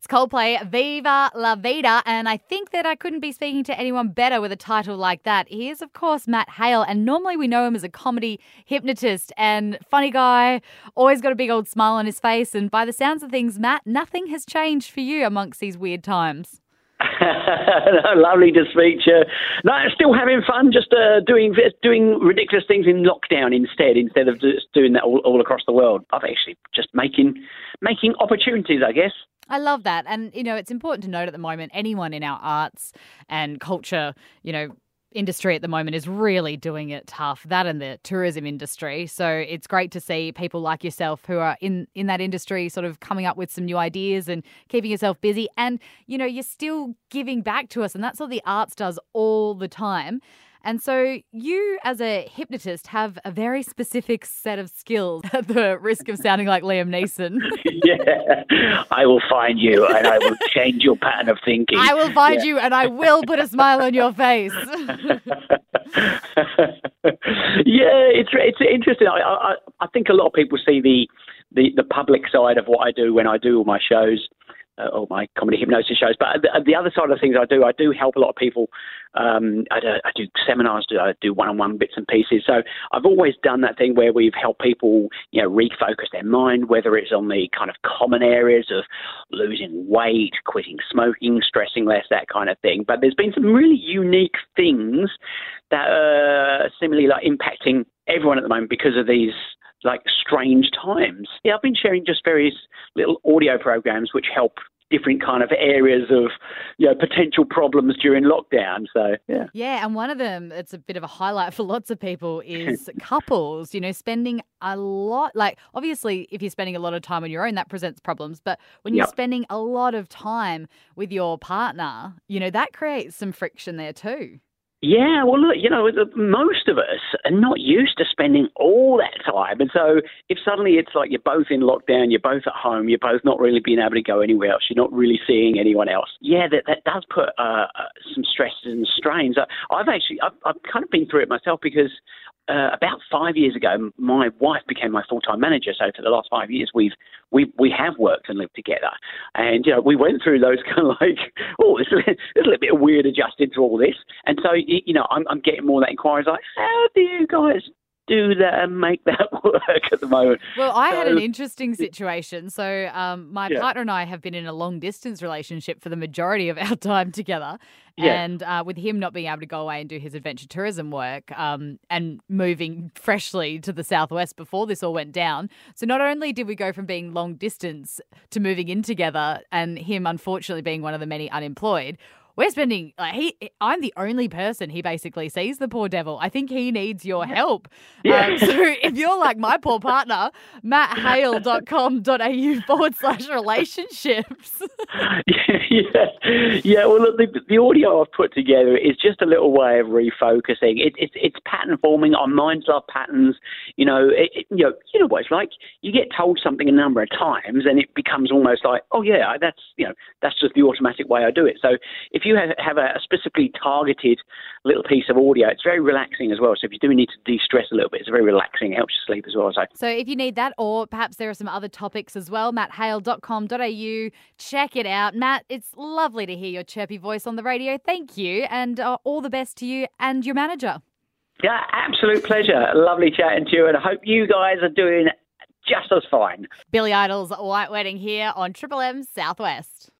It's Coldplay, Viva La Vida, and I think that I couldn't be speaking to anyone better with a title like that. He is, of course, Matt Hale, and normally we know him as a comedy hypnotist and funny guy, always got a big old smile on his face, and by the sounds of things, Matt, nothing has changed for you amongst these weird times. Lovely to speak to you. No, still having fun, just doing ridiculous things in lockdown instead of just doing that all across the world. I've actually just making opportunities, I guess. I love that. And, it's important to note at the moment, anyone in our arts and culture, industry at the moment is really doing it tough, that and the tourism industry. So it's great to see people like yourself who are in that industry sort of coming up with some new ideas and keeping yourself busy. And, you're still giving back to us, and that's what the arts does all the time. And so you, as a hypnotist, have a very specific set of skills at the risk of sounding like Liam Neeson. Yeah, I will find you and I will change your pattern of thinking. I will find you and I will put a smile on your face. Yeah, it's interesting. I think a lot of people see the public side of what I do when I do all my shows. Or my comedy hypnosis shows, but the other side of things I do help a lot of people. I do seminars, I do one-on-one bits and pieces. So I've always done that thing where we've helped people, refocus their mind, whether it's on the kind of common areas of losing weight, quitting smoking, stressing less, that kind of thing. But there's been some really unique things that are similarly impacting everyone at the moment because of these strange times. Yeah, I've been sharing just various little audio programs which help different kind of areas of potential problems during lockdown. So yeah, and one of them, it's a bit of a highlight for lots of people, is couples, spending a lot, obviously if you're spending a lot of time on your own, that presents problems, but when you're spending a lot of time with your partner, that creates some friction there too. Yeah, well, look, most of us are not used to spending all that time. And so if suddenly it's like you're both in lockdown, you're both at home, you're both not really being able to go anywhere else, you're not really seeing anyone else. Yeah, that does put some stresses and strains. I've kind of been through it myself because about 5 years ago, my wife became my full-time manager. So for the last 5 years, we have worked and lived together. And, we went through those kind of it's a little bit weird adjusting to all this. And so, I'm getting more of that inquiries how do you guys do that and make that work at the moment? Well, I had an interesting situation. So my partner and I have been in a long-distance relationship for the majority of our time together. Yeah. And with him not being able to go away and do his adventure tourism work and moving freshly to the southwest before this all went down. So not only did we go from being long distance to moving in together and him unfortunately being one of the many unemployed, we're spending, I'm the only person he basically sees, the poor devil. I think he needs your help. Yeah. So if you're like my poor partner, matthale.com.au/relationships. Yeah. Well, look, the audio I've put together is just a little way of refocusing. It's pattern forming. Our minds love patterns. You know what it's like. You get told something a number of times, and it becomes almost like, oh yeah, that's just the automatic way I do it. So if you have a specifically targeted little piece of audio, it's very relaxing as well. So if you do need to de-stress a little bit, it's very relaxing. It helps you sleep as well. So if you need that, or perhaps there are some other topics as well, matthale.com.au. Check it out. Matt, it's lovely to hear your chirpy voice on the radio. Thank you, and all the best to you and your manager. Yeah, absolute pleasure. Lovely chatting to you, and I hope you guys are doing just as fine. Billy Idol's White Wedding here on Triple M Southwest.